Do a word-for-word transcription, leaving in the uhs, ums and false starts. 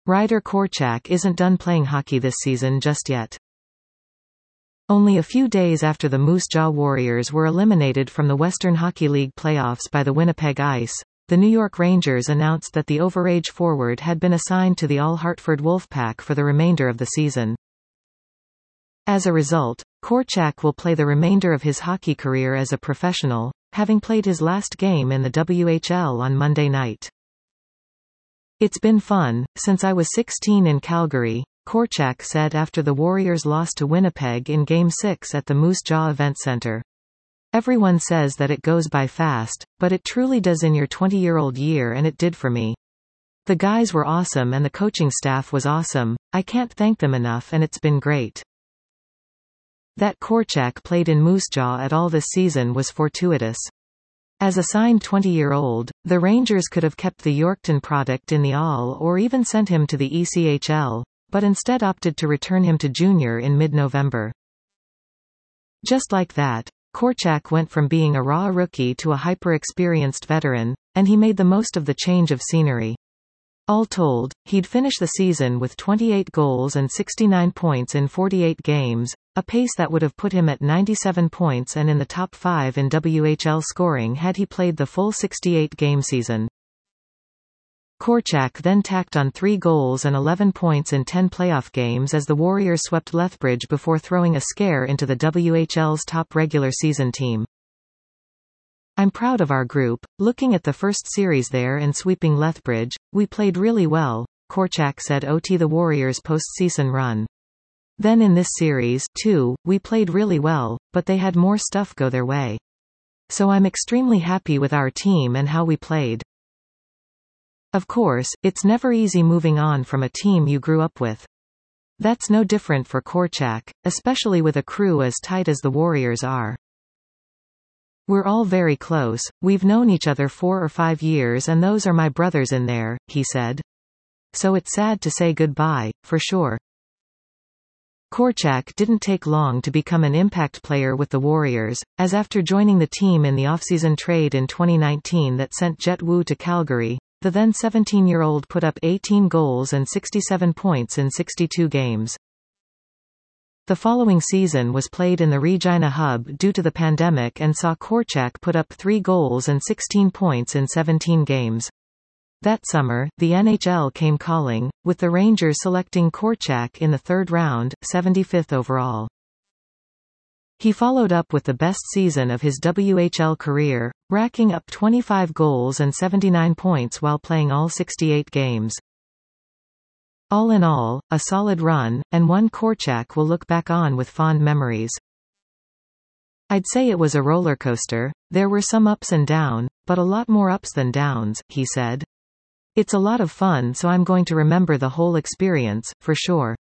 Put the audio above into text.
Ryder Korczak isn't done playing hockey this season just yet. Only a few days after the Moose Jaw Warriors were eliminated from the Western Hockey League playoffs by the Winnipeg Ice, the New York Rangers announced that the overage forward had been assigned to the All-Hartford Wolfpack for the remainder of the season. As a result, Korczak will play the remainder of his hockey career as a professional, having played his last game in the W H L on Monday night. "It's been fun, since I was sixteen in Calgary," Korczak said after the Warriors lost to Winnipeg in Game six at the Moose Jaw Event Center. "Everyone says that it goes by fast, but it truly does in your twenty-year-old year, and it did for me. The guys were awesome and the coaching staff was awesome. I can't thank them enough, and it's been great." That Korczak played in Moose Jaw at all this season was fortuitous. As a signed twenty-year-old, the Rangers could have kept the Yorkton product in the A L or even sent him to the E C H L, but instead opted to return him to junior in mid-November. Just like that, Korczak went from being a raw rookie to a hyper-experienced veteran, and he made the most of the change of scenery. All told, he'd finish the season with twenty-eight goals and sixty-nine points in forty-eight games, a pace that would have put him at ninety-seven points and in the top five in W H L scoring had he played the full sixty-eight game season. Korczak then tacked on three goals and eleven points in ten playoff games as the Warriors swept Lethbridge before throwing a scare into the W H L's top regular season team. "I'm proud of our group. Looking at the first series there and sweeping Lethbridge, we played really well," Korczak said O T the Warriors' postseason run. "Then in this series, too, we played really well, but they had more stuff go their way. So I'm extremely happy with our team and how we played." Of course, it's never easy moving on from a team you grew up with. That's no different for Korczak, especially with a crew as tight as the Warriors are. "We're all very close, we've known each other four or five years and those are my brothers in there," he said. "So it's sad to say goodbye, for sure." Korczak didn't take long to become an impact player with the Warriors, as after joining the team in the offseason trade in twenty nineteen that sent Jet Wu to Calgary, the then seventeen-year-old put up eighteen goals and sixty-seven points in sixty-two games. The following season was played in the Regina Hub due to the pandemic and saw Korczak put up three goals and sixteen points in seventeen games. That summer, the N H L came calling, with the Rangers selecting Korczak in the third round, seventy-fifth overall. He followed up with the best season of his W H L career, racking up twenty-five goals and seventy-nine points while playing all sixty-eight games. All in all, a solid run, and one Korczak will look back on with fond memories. "I'd say it was a roller coaster. There were some ups and downs, but a lot more ups than downs," he said. "It's a lot of fun, so I'm going to remember the whole experience, for sure."